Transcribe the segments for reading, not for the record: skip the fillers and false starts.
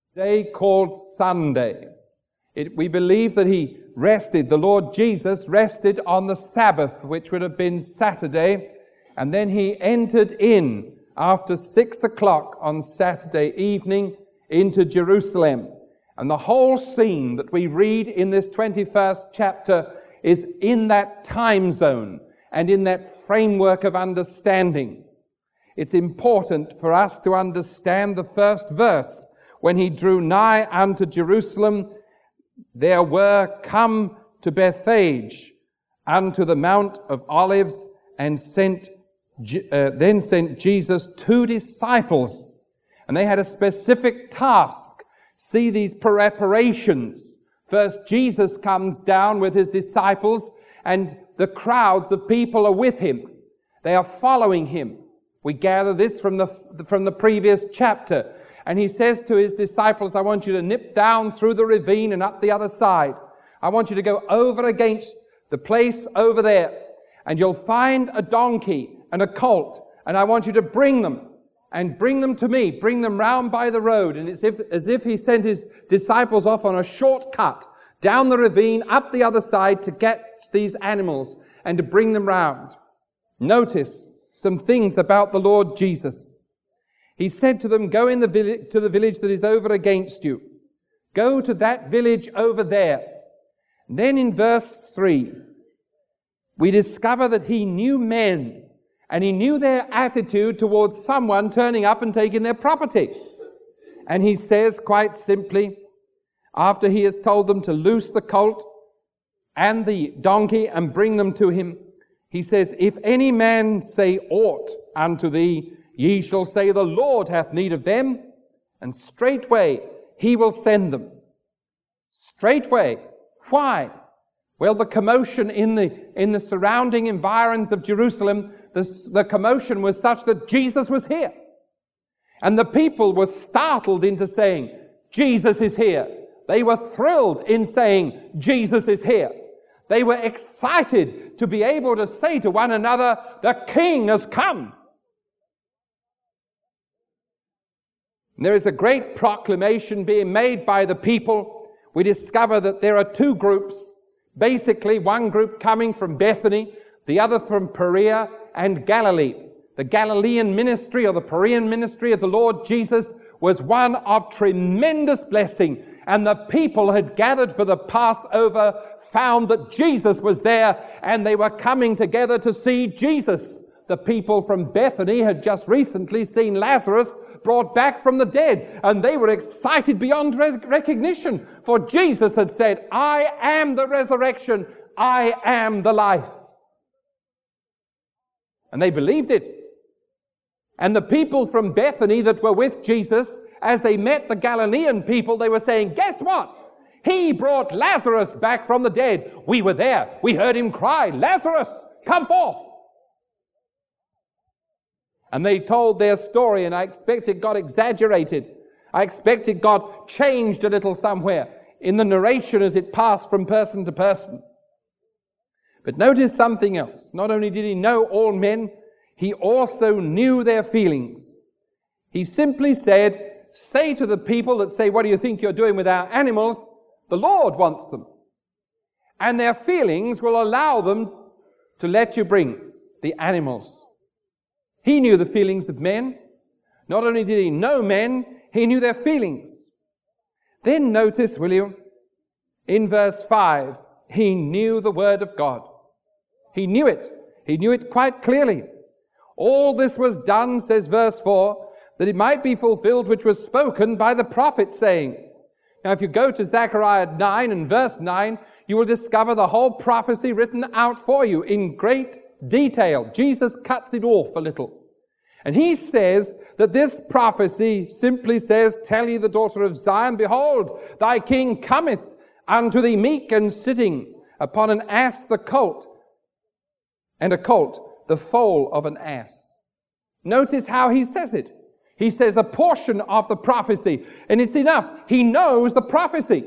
day called Sunday. We believe that he rested, the Lord Jesus rested on the Sabbath, which would have been Saturday, and then he entered in after 6 o'clock on Saturday evening into Jerusalem. And the whole scene that we read in this 21st chapter is in that time zone and in that framework of understanding. It's important for us to understand the first verse. When he drew nigh unto Jerusalem, there were come to Bethphage unto the Mount of Olives, and then sent Jesus 2 disciples. And they had a specific task. See these preparations. First, Jesus comes down with his disciples, and the crowds of people are with him. They are following him. We gather this from the previous chapter. And he says to his disciples, I want you to nip down through the ravine and up the other side. I want you to go over against the place over there, and you'll find a donkey and a colt, and I want you to bring them to me. Bring them round by the road. And it's as if he sent his disciples off on a shortcut down the ravine, up the other side to get these animals and to bring them round. Notice some things about the Lord Jesus. He said to them, go to the village that is over against you. Go to that village over there. Then in verse 3, we discover that he knew men, and he knew their attitude towards someone turning up and taking their property. And he says quite simply, after he has told them to loose the colt and the donkey and bring them to him, he says, if any man say aught unto thee, ye shall say, the Lord hath need of them, and straightway he will send them. Straightway. Why? Well, the commotion in the surrounding environs of Jerusalem, the commotion was such that Jesus was here. And the people were startled into saying, Jesus is here. They were thrilled in saying, Jesus is here. They were excited to be able to say to one another, the King has come. And there is a great proclamation being made by the people. We discover that there are two groups. Basically, one group coming from Bethany, the other from Perea and Galilee. The Galilean ministry, or the Perean ministry of the Lord Jesus, was one of tremendous blessing. And the people had gathered for the Passover, found that Jesus was there, and they were coming together to see Jesus. The people from Bethany had just recently seen Lazarus brought back from the dead, and they were excited beyond recognition, for Jesus had said, I am the resurrection, I am the life. And they believed it. And the people from Bethany that were with Jesus, as they met the Galilean people, they were saying, guess what? He brought Lazarus back from the dead. We were there. We heard him cry, Lazarus, come forth. And they told their story, and I expect it got exaggerated. I expect it got changed a little somewhere in the narration as it passed from person to person. But notice something else. Not only did he know all men, he also knew their feelings. He simply said, say to the people that say, what do you think you're doing with our animals? The Lord wants them. And their feelings will allow them to let you bring the animals. He knew the feelings of men. Not only did he know men, he knew their feelings. Then notice, will you, in verse 5, he knew the word of God. He knew it. He knew it quite clearly. All this was done, says verse 4, that it might be fulfilled which was spoken by the prophet, saying. Now, if you go to Zechariah 9 and verse 9, you will discover the whole prophecy written out for you in great detail. Jesus cuts it off a little. And he says that this prophecy simply says, tell ye the daughter of Zion, behold, thy king cometh unto thee meek and sitting upon an ass, the colt, and a colt, the foal of an ass. Notice how he says it. He says a portion of the prophecy, and it's enough. He knows the prophecy.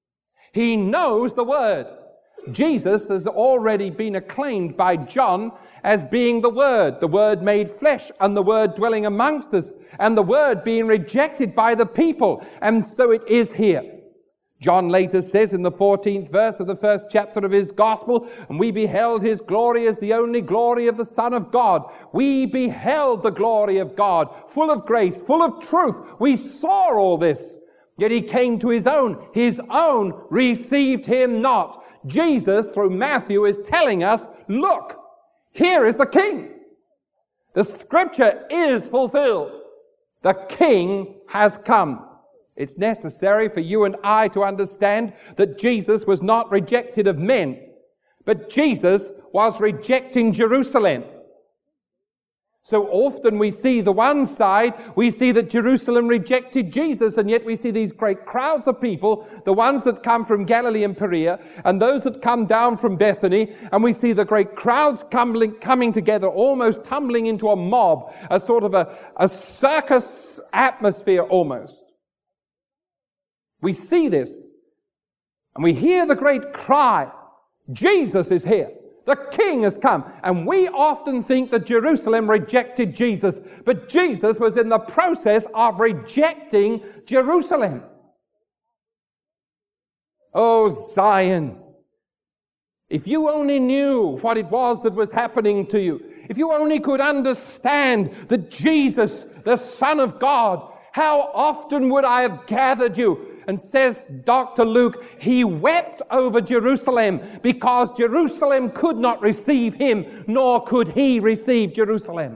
He knows the word. Jesus has already been acclaimed by John as being the Word made flesh, and the Word dwelling amongst us, and the Word being rejected by the people. And so it is here. John later says in the 14th verse of the first chapter of his gospel, and we beheld his glory as the only glory of the Son of God. We beheld the glory of God, full of grace, full of truth. We saw all this. Yet he came to his own. His own received him not. Jesus, through Matthew, is telling us, look, here is the King. The scripture is fulfilled. The King has come. It's necessary for you and I to understand that Jesus was not rejected of men, but Jesus was rejecting Jerusalem. So often we see the one side, we see that Jerusalem rejected Jesus, and yet we see these great crowds of people, the ones that come from Galilee and Perea, and those that come down from Bethany, and we see the great crowds coming together, almost tumbling into a mob, a sort of a circus atmosphere almost. We see this, and we hear the great cry, Jesus is here. The King has come. And we often think that Jerusalem rejected Jesus, but Jesus was in the process of rejecting Jerusalem. Oh, Zion, if you only knew what it was that was happening to you, if you only could understand that Jesus, the Son of God, how often would I have gathered you? And says Dr. Luke, he wept over Jerusalem because Jerusalem could not receive him, nor could he receive Jerusalem.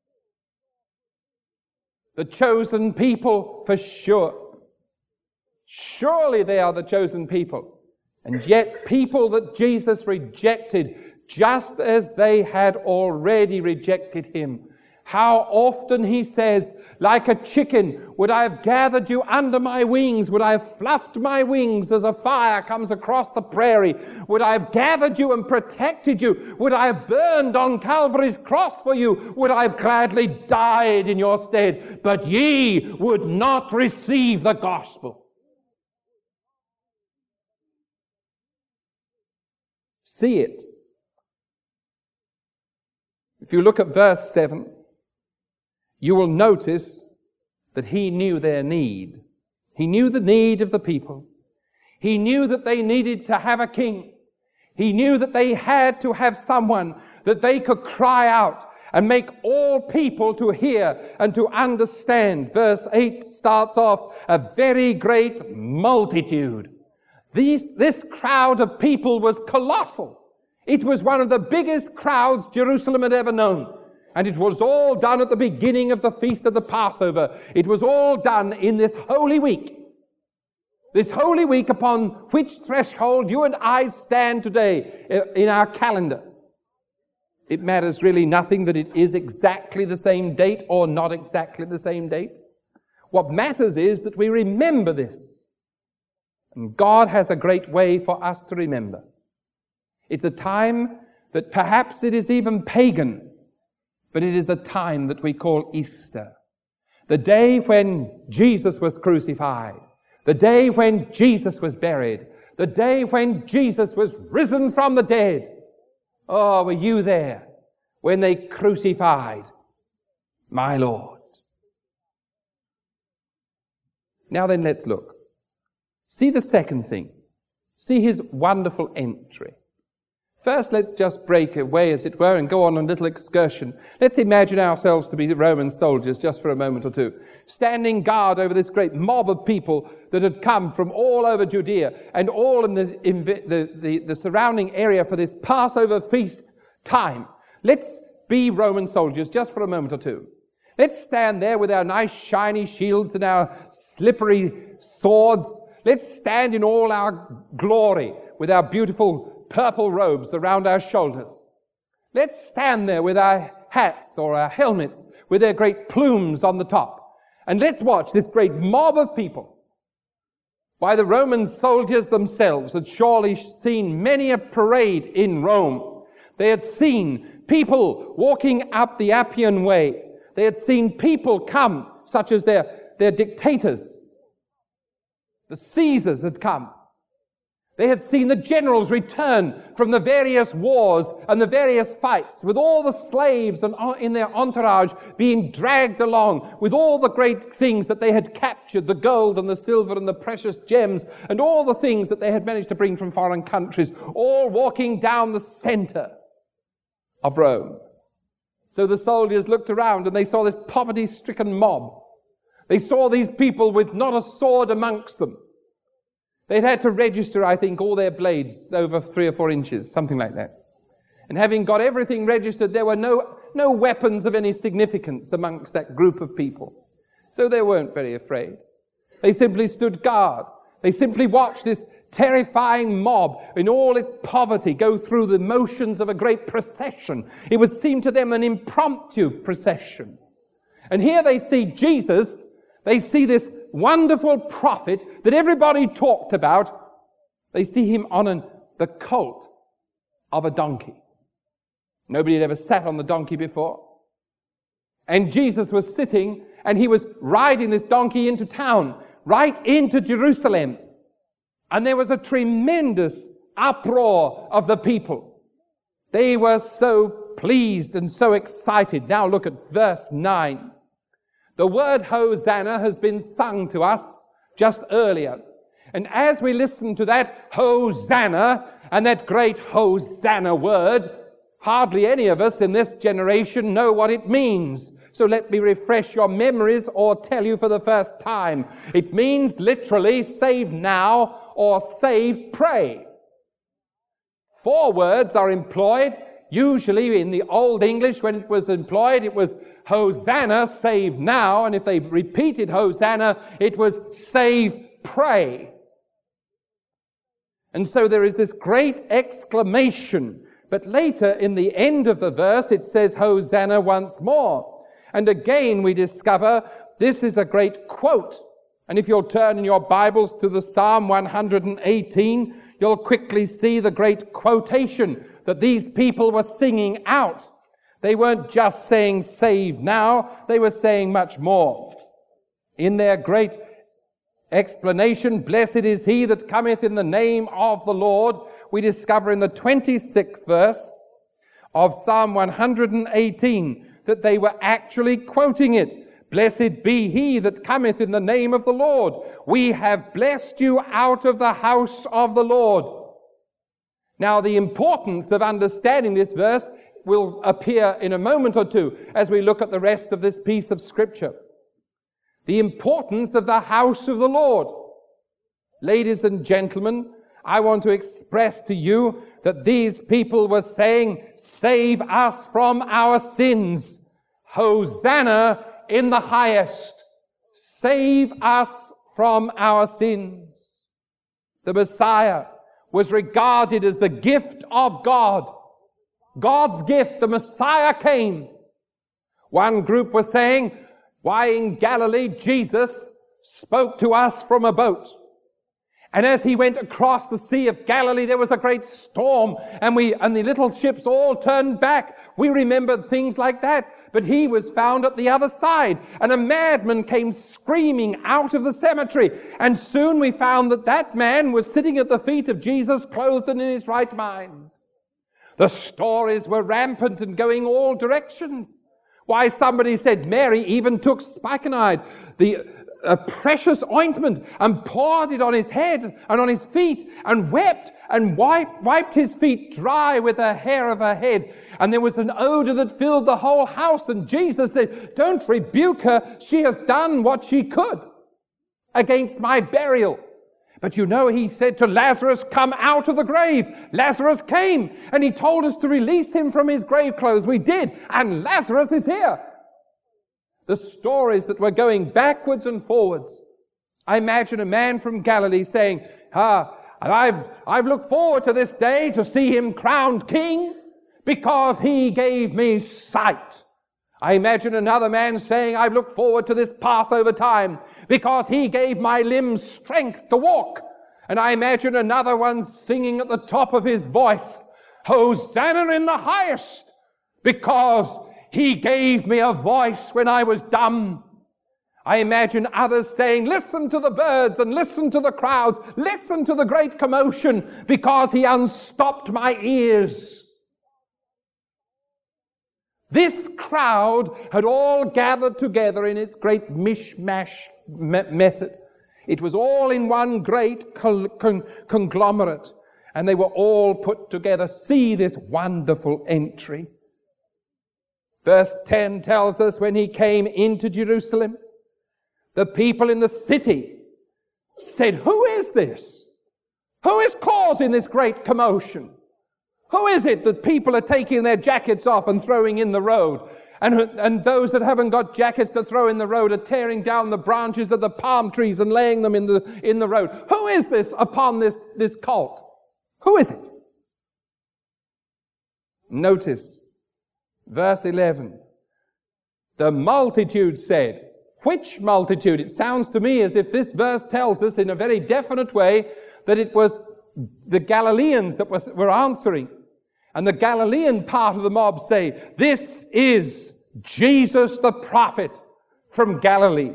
The chosen people, for sure. Surely they are the chosen people. And yet people that Jesus rejected, just as they had already rejected him. How often he says, like a chicken, would I have gathered you under my wings? Would I have fluffed my wings as a fire comes across the prairie? Would I have gathered you and protected you? Would I have burned on Calvary's cross for you? Would I have gladly died in your stead? But ye would not receive the gospel. See it. If you look at verse 7, you will notice that he knew their need. He knew the need of the people. He knew that they needed to have a king. He knew that they had to have someone that they could cry out and make all people to hear and to understand. Verse 8 starts off, a very great multitude. This crowd of people was colossal. It was one of the biggest crowds Jerusalem had ever known. And it was all done at the beginning of the feast of the Passover. It was all done in this Holy Week. This Holy Week upon which threshold you and I stand today in our calendar. It matters really nothing that it is exactly the same date or not exactly the same date. What matters is that we remember this. And God has a great way for us to remember. It's a time that perhaps it is even pagan, but it is a time that we call Easter. The day when Jesus was crucified. The day when Jesus was buried. The day when Jesus was risen from the dead. Oh, were you there when they crucified my Lord? Now then, let's look. See the second thing. See his wonderful entry. First, let's just break away, as it were, and go on a little excursion. Let's imagine ourselves to be the Roman soldiers just for a moment or two, standing guard over this great mob of people that had come from all over Judea and all in the surrounding area for this Passover feast time. Let's be Roman soldiers just for a moment or two. Let's stand there with our nice shiny shields and our slippery swords. Let's stand in all our glory with our beautiful purple robes around our shoulders. Let's stand there with our hats or our helmets with their great plumes on the top. And let's watch this great mob of people. Why, the Roman soldiers themselves had surely seen many a parade in Rome. They had seen people walking up the Appian Way. They had seen people come, such as their dictators. The Caesars had come. They had seen the generals return from the various wars and the various fights with all the slaves and in their entourage being dragged along with all the great things that they had captured, the gold and the silver and the precious gems and all the things that they had managed to bring from foreign countries, all walking down the center of Rome. So the soldiers looked around and they saw this poverty-stricken mob. They saw these people with not a sword amongst them. They'd had to register, I think, all their blades over 3 or 4 inches, something like that. And having got everything registered, there were no weapons of any significance amongst that group of people. So they weren't very afraid. They simply stood guard. They simply watched this terrifying mob in all its poverty go through the motions of a great procession. It seemed to them an impromptu procession. And here they see Jesus. They see this wonderful prophet that everybody talked about. They see him on the colt of a donkey. Nobody had ever sat on the donkey before. And Jesus was sitting and he was riding this donkey into town, right into Jerusalem. And there was a tremendous uproar of the people. They were so pleased and so excited. Now look at verse 9. The word Hosanna has been sung to us just earlier. And as we listen to that Hosanna and that great Hosanna word, hardly any of us in this generation know what it means. So let me refresh your memories or tell you for the first time. It means literally save now or save pray. 4 words are employed. Usually in the Old English when it was employed, it was Hosanna, save now, and if they repeated Hosanna, it was save, pray. And so there is this great exclamation, but later in the end of the verse it says Hosanna once more. And again we discover this is a great quote. And if you'll turn in your Bibles to the Psalm 118, you'll quickly see the great quotation that these people were singing out. They weren't just saying save now, they were saying much more. In their great explanation, blessed is he that cometh in the name of the Lord, we discover in the 26th verse of Psalm 118 that they were actually quoting it. Blessed be he that cometh in the name of the Lord. We have blessed you out of the house of the Lord. Now the importance of understanding this verse will appear in a moment or two as we look at the rest of this piece of Scripture. The importance of the house of the Lord. Ladies and gentlemen, I want to express to you that these people were saying, save us from our sins. Hosanna in the highest. Save us from our sins. The Messiah was regarded as the gift of God. God's gift, the Messiah came. One group was saying, why in Galilee Jesus spoke to us from a boat. And as he went across the Sea of Galilee, there was a great storm, and the little ships all turned back. We remember things like that. But he was found at the other side, and a madman came screaming out of the cemetery. And soon we found that man was sitting at the feet of Jesus, clothed and in his right mind. The stories were rampant and going all directions. Why, somebody said Mary even took spikenard, a precious ointment, and poured it on his head and on his feet, and wept and wiped his feet dry with the hair of her head. And there was an odor that filled the whole house. And Jesus said, don't rebuke her. She hath done what she could against my burial. But you know, he said to Lazarus, come out of the grave. Lazarus came, and he told us to release him from his grave clothes. We did, and Lazarus is here. The stories that were going backwards and forwards. I imagine a man from Galilee saying, I've looked forward to this day to see him crowned king because he gave me sight. I imagine another man saying, I've looked forward to this Passover time because he gave my limbs strength to walk. And I imagine another one singing at the top of his voice, Hosanna in the highest, because he gave me a voice when I was dumb. I imagine others saying, listen to the birds and listen to the crowds, listen to the great commotion, because he unstopped my ears. This crowd had all gathered together in its great mishmash method. It was all in one great conglomerate, and they were all put together. See this wonderful entry. Verse 10 tells us, when he came into Jerusalem, the people in the city said, who is this? Who is causing this great commotion? Who is it that people are taking their jackets off and throwing in the road? And those that haven't got jackets to throw in the road are tearing down the branches of the palm trees and laying them in the road. Who is this upon this colt? Who is it? Notice verse 11. The multitude said. Which multitude? It sounds to me as if this verse tells us in a very definite way that it was the Galileans that were answering. And the Galilean part of the mob say, this is Jesus the prophet from Galilee.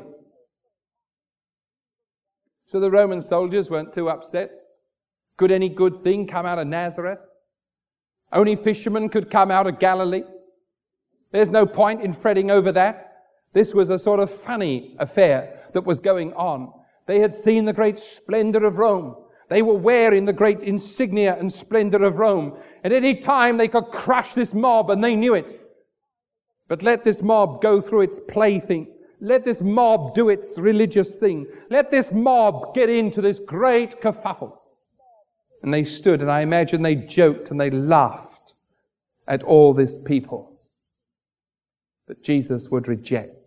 So the Roman soldiers weren't too upset. Could any good thing come out of Nazareth? Only fishermen could come out of Galilee. There's no point in fretting over that. This was a sort of funny affair that was going on. They had seen the great splendor of Rome. They were wearing the great insignia and splendor of Rome. At any time they could crush this mob, and they knew it. But let this mob go through its plaything. Let this mob do its religious thing. Let this mob get into this great kerfuffle. And they stood, and I imagine they joked and they laughed at all this people that Jesus would reject.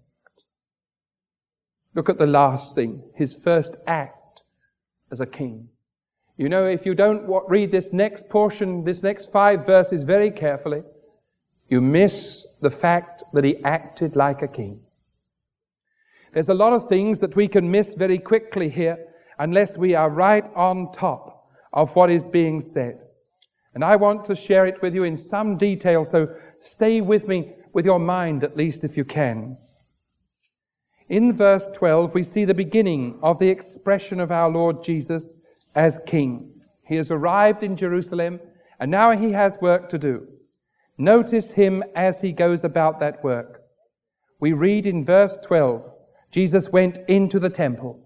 Look at the last thing, his first act as a king. You know, if you don't read this next portion, this next 5 verses very carefully, you miss the fact that he acted like a king. There's a lot of things that we can miss very quickly here unless we are right on top of what is being said. And I want to share it with you in some detail, so stay with me, with your mind at least if you can. In verse 12, we see the beginning of the expression of our Lord Jesus as king. He has arrived in Jerusalem, and now he has work to do. Notice him as he goes about that work. We read in verse 12, Jesus went into the temple.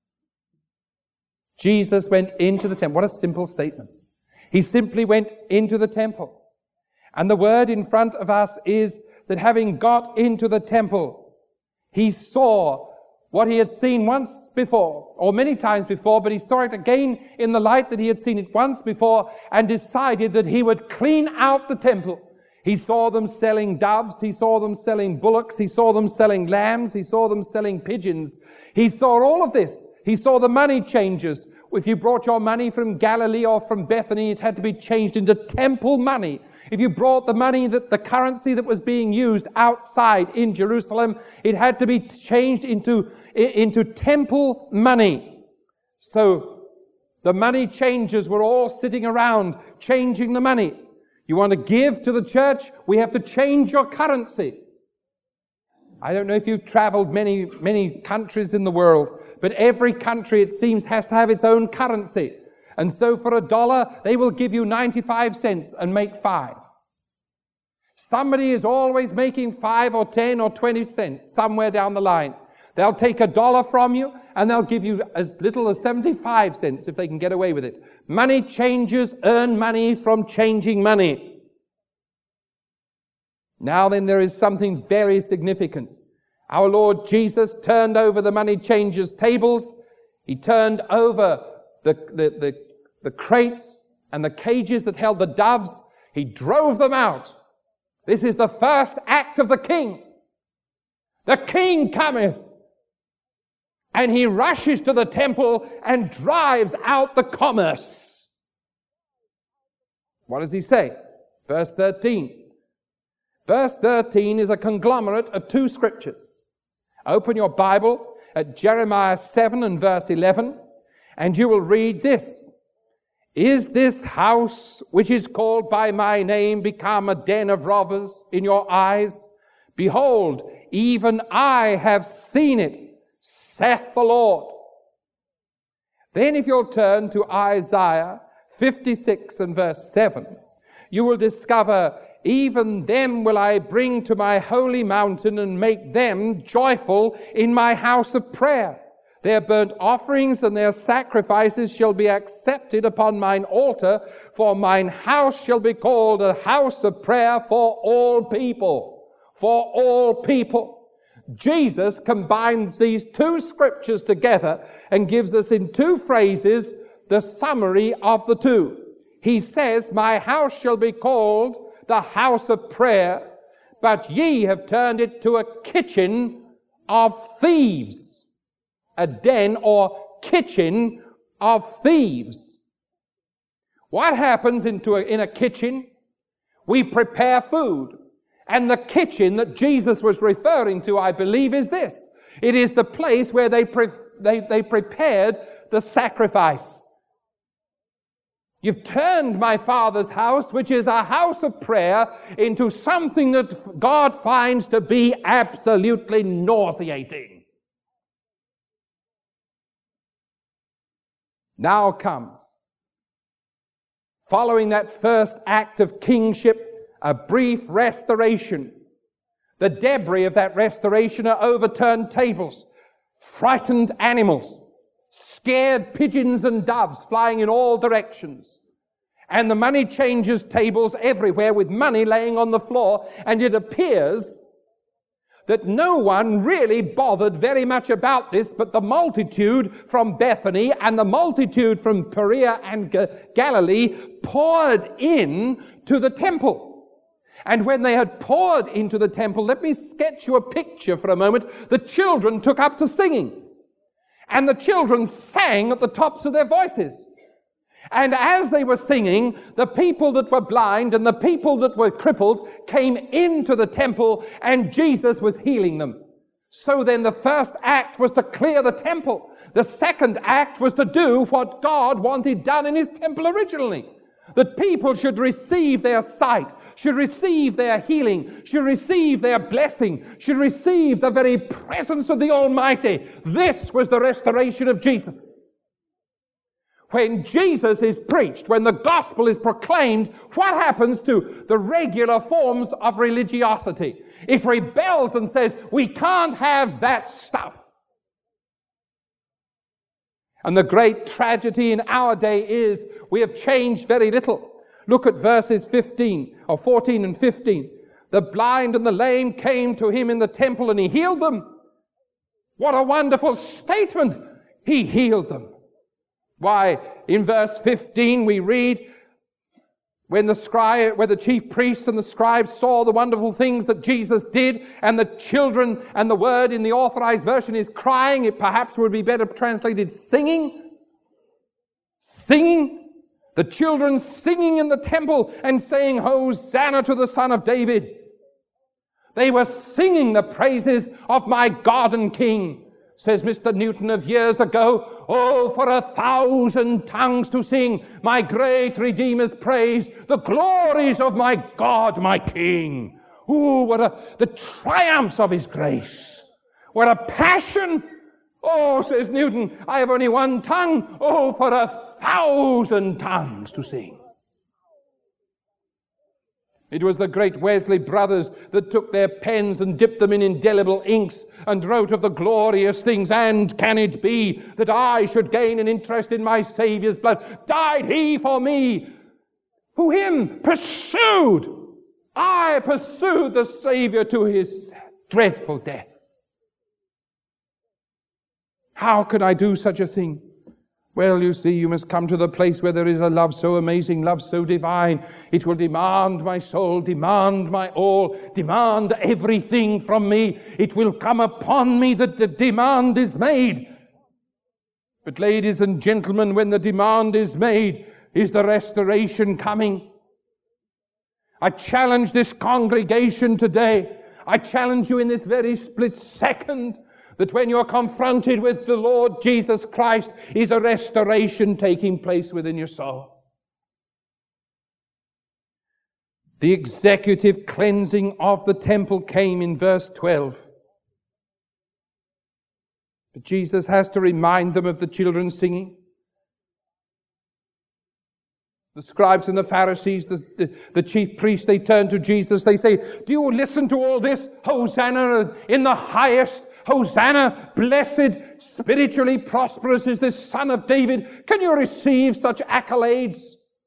Jesus went into the temple. What a simple statement. He simply went into the temple. And the word in front of us is that having got into the temple, he saw what he had seen once before, or many times before, but he saw it again in the light that he had seen it once before, and decided that he would clean out the temple. He saw them selling doves, he saw them selling bullocks, he saw them selling lambs, he saw them selling pigeons. He saw all of this. He saw the money changers. If you brought your money from Galilee or from Bethany, it had to be changed into temple money. If you brought the money, the currency that was being used outside in Jerusalem, it had to be changed into temple money. So the money changers were all sitting around changing the money. You want to give to the church? We have to change your currency. I don't know if you've traveled many countries in the world, but every country, it seems, has to have its own currency. And so for $1, they will give you 95 cents and make 5. Somebody is always making 5 or 10 or 20 cents somewhere down the line. They'll take $1 from you and they'll give you as little as 75 cents if they can get away with it. Money changers earn money from changing money. Now then, there is something very significant. Our Lord Jesus turned over the money changers' tables. He turned over the crates and the cages that held the doves. He drove them out. This is the first act of the king. The king cometh, and he rushes to the temple and drives out the commerce. What does he say? Verse 13. Verse 13 is a conglomerate of 2 scriptures. Open your Bible at Jeremiah 7 and verse 11, and you will read this. Is this house, which is called by my name, become a den of robbers in your eyes? Behold, even I have seen it, saith the Lord. Then if you'll turn to Isaiah 56 and verse 7, you will discover, even them will I bring to my holy mountain and make them joyful in my house of prayer. Their burnt offerings and their sacrifices shall be accepted upon mine altar, for mine house shall be called a house of prayer for all people. For all people. Jesus combines these two scriptures together and gives us in two phrases the summary of the two. He says, my house shall be called the house of prayer, but ye have turned it to a kitchen of thieves. A den or kitchen of thieves. What happens in a kitchen? We prepare food. And the kitchen that Jesus was referring to, I believe, is this. It is the place where they prepared the sacrifice. You've turned my Father's house, which is a house of prayer, into something that God finds to be absolutely nauseating. Now comes, following that first act of kingship, a brief restoration. The debris of that restoration are overturned tables, frightened animals, scared pigeons and doves flying in all directions, and the money changers' tables everywhere with money laying on the floor, and it appears that no one really bothered very much about this, but the multitude from Bethany and the multitude from Perea and Galilee poured in to the temple. And when they had poured into the temple, let me sketch you a picture for a moment. The children took up to singing. And the children sang at the tops of their voices. And as they were singing, the people that were blind and the people that were crippled came into the temple, and Jesus was healing them. So then the first act was to clear the temple. The second act was to do what God wanted done in his temple originally. That people should receive their sight, should receive their healing, should receive their blessing, should receive the very presence of the Almighty. This was the restoration of Jesus. When Jesus is preached, when the gospel is proclaimed, what happens to the regular forms of religiosity? It rebels and says, we can't have that stuff. And the great tragedy in our day is we have changed very little. Look at verses 14 and 15. The blind and the lame came to him in the temple and he healed them. What a wonderful statement. He healed them. Why, in verse 15 we read, where the chief priests and the scribes saw the wonderful things that Jesus did, and the children, and the word in the Authorized Version is crying, it perhaps would be better translated singing. Singing. The children singing in the temple and saying, Hosanna to the Son of David. They were singing the praises of my God and King. Says Mr. Newton of years ago, oh, for 1,000 tongues to sing my great Redeemer's praise, the glories of my God, my King. Oh, the triumphs of his grace. What a passion. Oh, says Newton, I have only one tongue. Oh, for 1,000 tongues to sing. It was the great Wesley brothers that took their pens and dipped them in indelible inks and wrote of the glorious things. And can it be that I should gain an interest in my Saviour's blood? Died he for me? Who him pursued? I pursued the Savior to his dreadful death. How could I do such a thing? Well, you see, you must come to the place where there is a love so amazing, love so divine. It will demand my soul, demand my all, demand everything from me. It will come upon me that the demand is made. But ladies and gentlemen, when the demand is made, is the restoration coming? I challenge this congregation today. I challenge you in this very split second, that when you're confronted with the Lord Jesus Christ, is a restoration taking place within your soul. The executive cleansing of the temple came in verse 12. But Jesus has to remind them of the children singing. The scribes and the Pharisees, the chief priests, they turn to Jesus. They say, do you listen to all this? Hosanna in the highest. Hosanna, blessed, spiritually prosperous is this Son of David. Can you receive such accolades?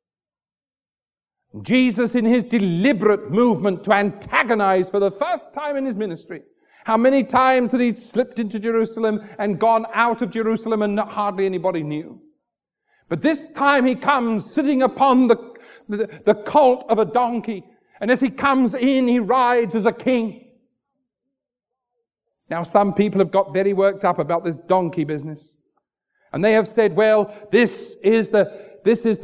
Jesus, in his deliberate movement to antagonize for the first time in his ministry, how many times had he slipped into Jerusalem and gone out of Jerusalem and hardly anybody knew? But this time he comes sitting upon the colt of a donkey. And as he comes in, he rides as a king. Now some people have got very worked up about this donkey business. And they have said, well, this is the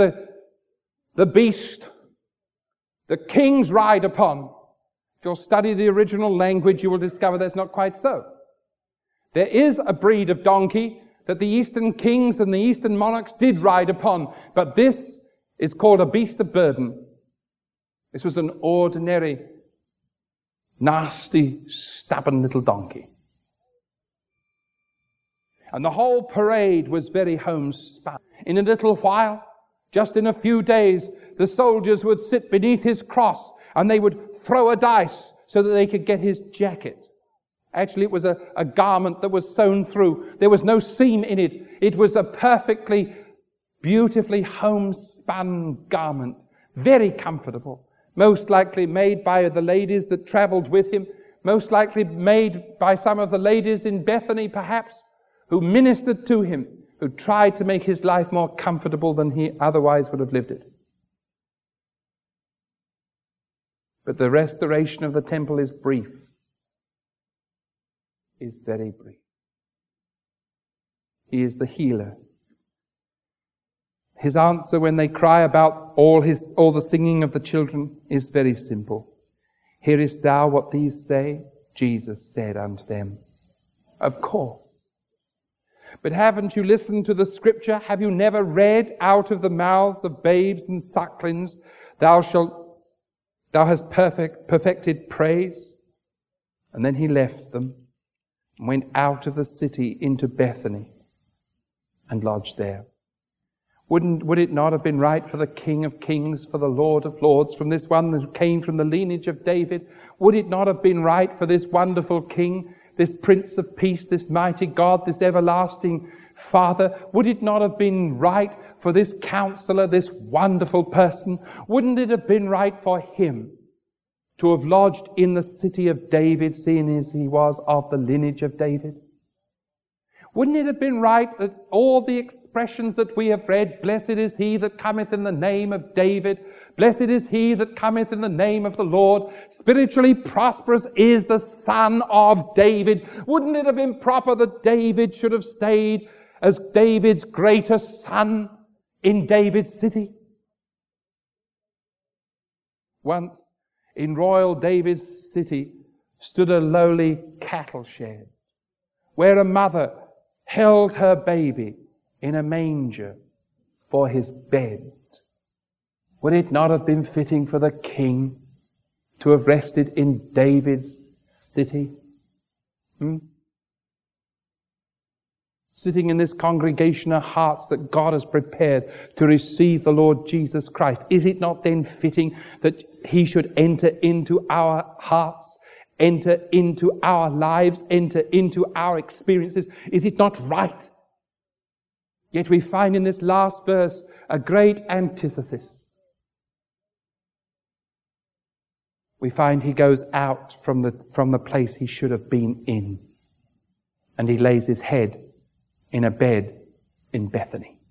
beast the kings ride upon. If you'll study the original language, you will discover that's not quite so. There is a breed of donkey that the Eastern kings and the Eastern monarchs did ride upon. But this is called a beast of burden. This was an ordinary, nasty, stubborn little donkey. And the whole parade was very homespun. In a little while, just in a few days, the soldiers would sit beneath his cross and they would throw a dice so that they could get his jacket. Actually, it was a garment that was sewn through. There was no seam in it. It was a perfectly, beautifully homespun garment. Very comfortable. Most likely made by the ladies that traveled with him. Most likely made by some of the ladies in Bethany, perhaps, who ministered to him, who tried to make his life more comfortable than he otherwise would have lived it. But the restoration of the temple is brief. Is very brief. He is the healer. His answer when they cry about all the singing of the children is very simple. Hearest thou what these say? Jesus said unto them, of course. But haven't you listened to the scripture? Have you never read out of the mouths of babes and sucklings, thou hast perfected praise? And then he left them and went out of the city into Bethany and lodged there. Would it not have been right for the King of Kings, for the Lord of Lords, from this one who came from the lineage of David? Would it not have been right for this wonderful King, this Prince of Peace, this mighty God, this everlasting Father? Would it not have been right for this Counselor, this wonderful person? Wouldn't it have been right for him to have lodged in the city of David, seeing as he was of the lineage of David? Wouldn't it have been right that all the expressions that we have read, blessed is he that cometh in the name of David, blessed is he that cometh in the name of the Lord, spiritually prosperous is the Son of David, wouldn't it have been proper that David should have stayed as David's greatest son in David's city? Once, in royal David's city stood a lowly cattle shed where a mother held her baby in a manger for his bed. Would it not have been fitting for the king to have rested in David's city? Sitting in this congregation are hearts that God has prepared to receive the Lord Jesus Christ. Is it not then fitting that he should enter into our hearts, enter into our lives, enter into our experiences? Is it not right? Yet we find in this last verse a great antithesis. We find he goes out from the place he should have been in, and he lays his head in a bed in Bethany.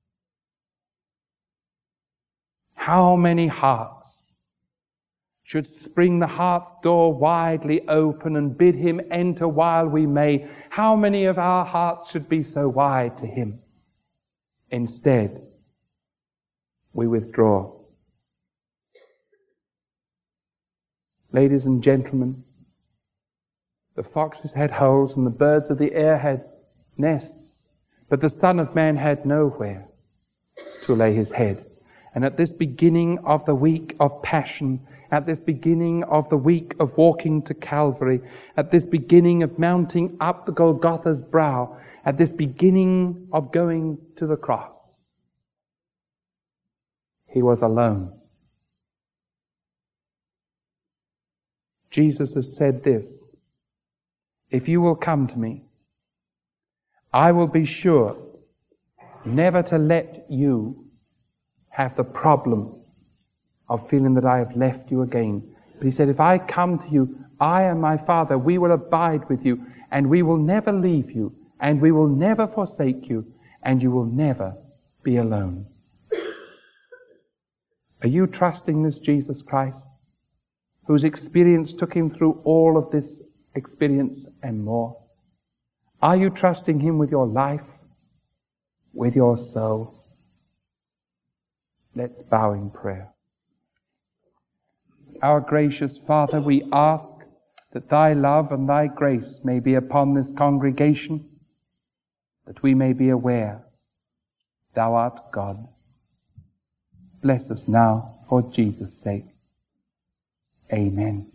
How many hearts should spring the heart's door widely open and bid him enter while we may? How many of our hearts should be so wide to him? Instead, we withdraw. Ladies and gentlemen, the foxes had holes and the birds of the air had nests, but the Son of Man had nowhere to lay his head. And at this beginning of the week of Passion, at this beginning of the week of walking to Calvary, at this beginning of mounting up the Golgotha's brow, at this beginning of going to the cross. He was alone. Jesus has said this, if you will come to me, I will be sure never to let you have the problem of feeling that I have left you again. But he said, if I come to you, I and my Father, we will abide with you, and we will never leave you, and we will never forsake you, and you will never be alone. Are you trusting this Jesus Christ, whose experience took him through all of this experience and more? Are you trusting him with your life, with your soul? Let's bow in prayer. Our gracious Father, we ask that thy love and thy grace may be upon this congregation, that we may be aware thou art God. Bless us now for Jesus' sake. Amen.